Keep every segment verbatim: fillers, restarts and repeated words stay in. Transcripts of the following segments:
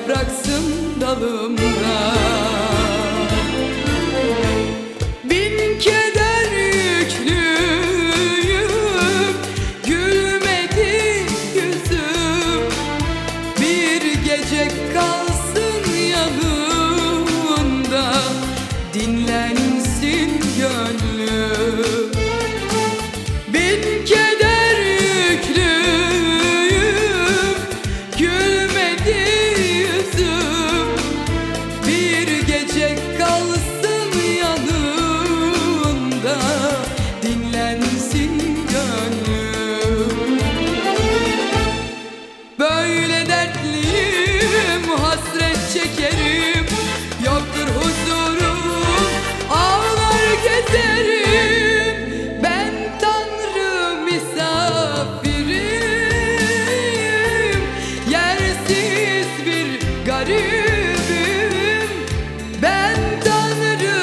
yapraksın dalımda. Bin keder yüklüyüm, gülmedi yüzüm. Bir gece kalsın yanımda, dinlensin gönlüm. Bin keder yüklüyüm, gülmedi yüzüm. Bir gece kalsın yanımda, dinlensin gönlüm. Böyle dertliyim, hasret çekerim, yoktur huzurum, ağlar gezerim. Ben Tanrı misafirim, yersiz bir garibim. Ben Tanrı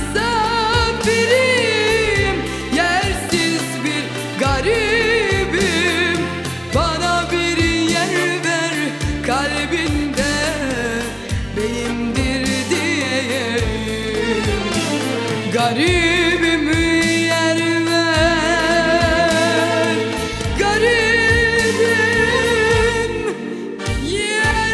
misafirim, yersiz bir garibim. Bana bir yer ver kalbinde, benimdir diyeyim. Garibimi yer ver, garibim yer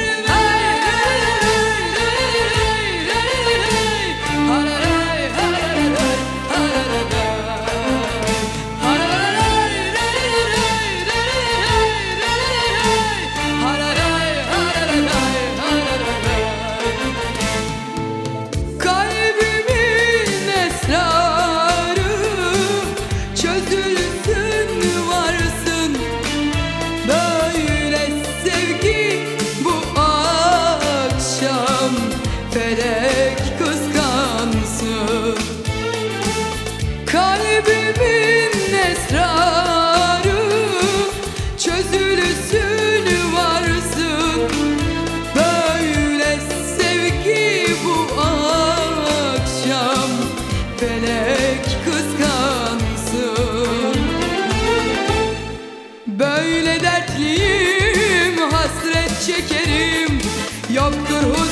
Kalbimin esrarı çözülsün varsın. Böyle sevgi bu akşam felek kıskansın. Kalbimin esrarı çözülsün varsın. Böyle sevgi bu akşam felek kıskansın. Böyle dertliyim, hasret çekerim, yoktur